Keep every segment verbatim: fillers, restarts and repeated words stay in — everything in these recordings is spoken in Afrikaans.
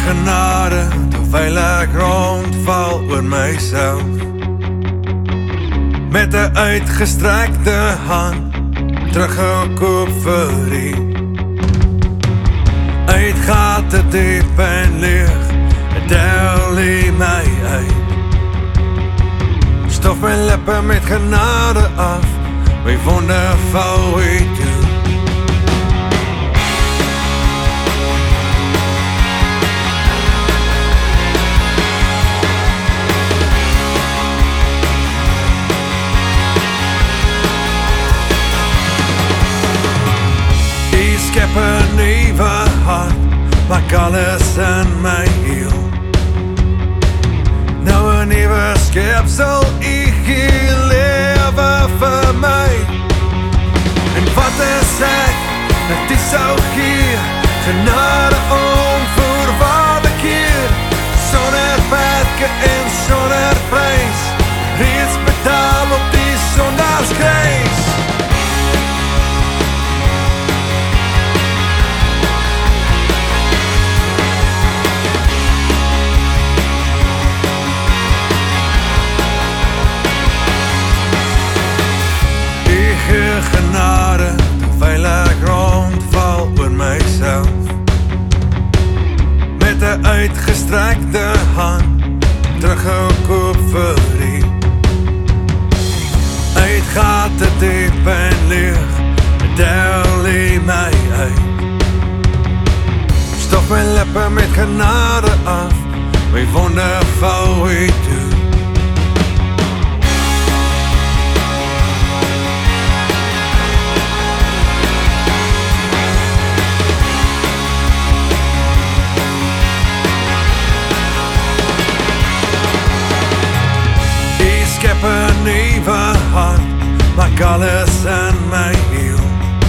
genade, terwyl ek rondval oor myself. Met 'n uitgestrekte hand, teruggekoop vir U. Uit gate diep en leeg, tel U my uit. Stof my lippe met genade af, my wonde vou U toe. Ik heb een nieuwe hart, maak alles in my heel. Nou een nieuwe skepsel, ek gee lewe vir my. En wat is ek, dat die sou gee, genade onvoorwaarde keer, sonder werke en sonder prys, reeds betaal op die sondaarskruis. Genade, terwyl ek rondval oor myself. Met 'n uitgestrekte hand, teruggekoop vir U. Uit gate diep en leeg, tel U my uit. Stof my lippe met genade af, my wonde vou U toe. Ik heb een nieuwe hart, maak alles in my heel.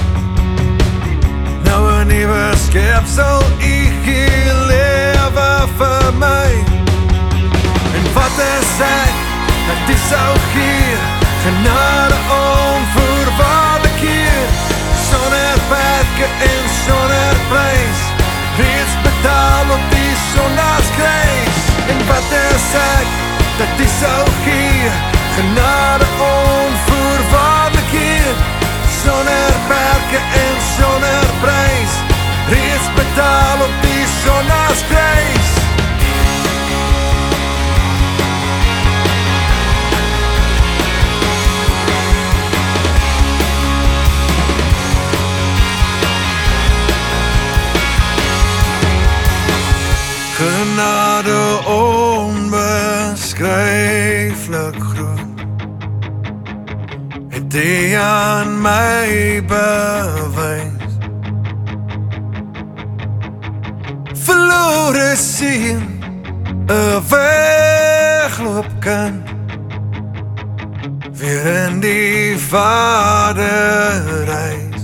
Nou een nieuwe skepsel, ek gee lewe vir my. En wat is ek, dat die sou gee, genade onvoorwaarde keer, sonder werke en sonder prys, reeds betaal op die sondaarskruis. En wat is ek, dat die sou gee, genade onvoorwaarde keer, sonder werke en sonder prys, reeds betaal op die sondaarskruis. Genade onbeskryflik groot, het U aan my bewys. Verlore seun, 'n wegloopkind, weer in die Vaderhuis.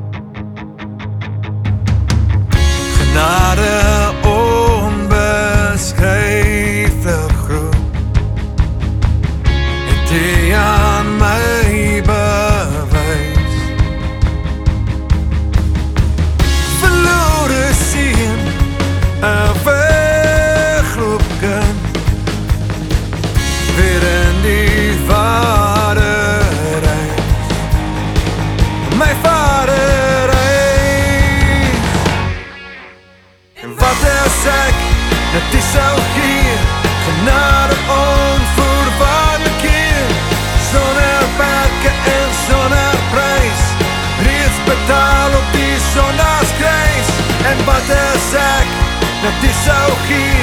Genade onbeskryflik groot, het U aan my bewys. Verlore seun, 'n wegloopkind, weer in die Vaderhuis. My Vaderhuis. En wat is ek, dat die sou gee, genade onvoorwaarde keer, sonder werke en sonder prys, reeds betaal op die sondaarskruis. En wat is ek, dat die sou gee,